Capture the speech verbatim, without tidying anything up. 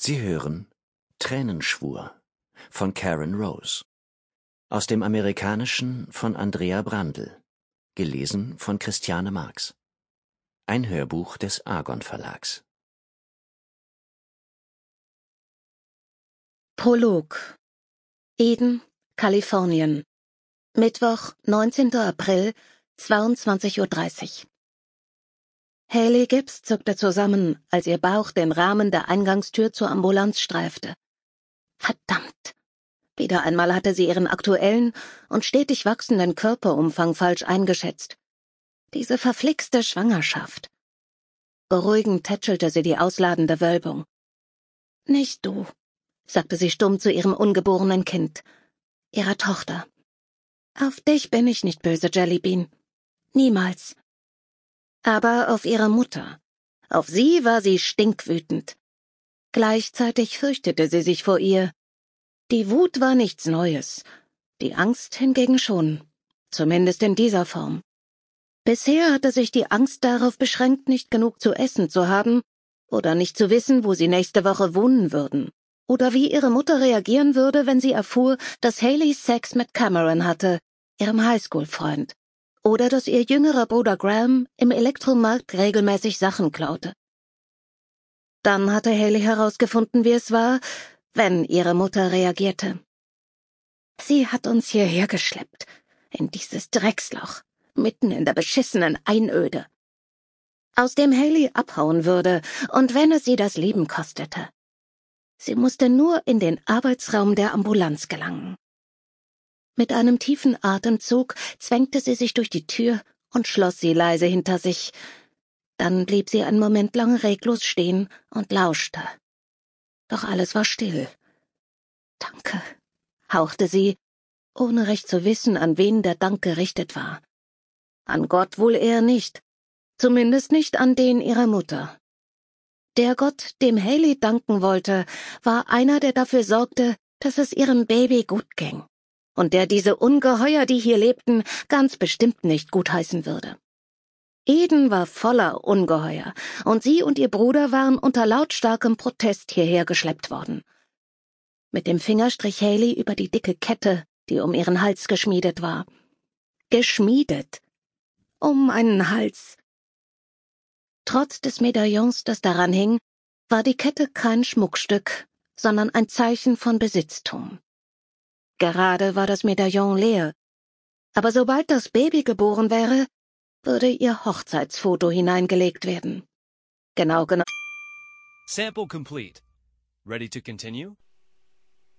Sie hören Tränenschwur von Karen Rose. Aus dem Amerikanischen von Andrea Brandl. Gelesen von Christiane Marx. Ein Hörbuch des Argon Verlags. Prolog. Eden, Kalifornien. Mittwoch, neunzehnter April, zweiundzwanzig Uhr dreißig. Hailey Gibbs zuckte zusammen, als ihr Bauch den Rahmen der Eingangstür zur Ambulanz streifte. Verdammt! Wieder einmal hatte sie ihren aktuellen und stetig wachsenden Körperumfang falsch eingeschätzt. Diese verflixte Schwangerschaft. Beruhigend tätschelte sie die ausladende Wölbung. »Nicht du«, sagte sie stumm zu ihrem ungeborenen Kind, ihrer Tochter. »Auf dich bin ich nicht böse, Jellybean. Niemals.« Aber auf ihre Mutter. Auf sie war sie stinkwütend. Gleichzeitig fürchtete sie sich vor ihr. Die Wut war nichts Neues, die Angst hingegen schon, zumindest in dieser Form. Bisher hatte sich die Angst darauf beschränkt, nicht genug zu essen zu haben oder nicht zu wissen, wo sie nächste Woche wohnen würden, oder wie ihre Mutter reagieren würde, wenn sie erfuhr, dass Hailey Sex mit Cameron hatte, ihrem Highschool-Freund, oder dass ihr jüngerer Bruder Graham im Elektromarkt regelmäßig Sachen klaute. Dann hatte Hailey herausgefunden, wie es war, wenn ihre Mutter reagierte. Sie hat uns hierher geschleppt, in dieses Drecksloch, mitten in der beschissenen Einöde, aus dem Hailey abhauen würde, und wenn es sie das Leben kostete. Sie musste nur in den Arbeitsraum der Ambulanz gelangen. Mit einem tiefen Atemzug zwängte sie sich durch die Tür und schloss sie leise hinter sich. Dann blieb sie einen Moment lang reglos stehen und lauschte. Doch alles war still. »Danke«, hauchte sie, ohne recht zu wissen, an wen der Dank gerichtet war. An Gott wohl eher nicht, zumindest nicht an den ihrer Mutter. Der Gott, dem Hailey danken wollte, war einer, der dafür sorgte, dass es ihrem Baby gut ging, und der diese Ungeheuer, die hier lebten, ganz bestimmt nicht gutheißen würde. Eden war voller Ungeheuer, und sie und ihr Bruder waren unter lautstarkem Protest hierher geschleppt worden. Mit dem Finger strich Hailey über die dicke Kette, die um ihren Hals geschmiedet war. Geschmiedet. Um einen Hals. Trotz des Medaillons, das daran hing, war die Kette kein Schmuckstück, sondern ein Zeichen von Besitztum. Gerade war das Medaillon leer, aber sobald das Baby geboren wäre, würde ihr Hochzeitsfoto hineingelegt werden. Genau genommen. Sample complete. Ready to continue?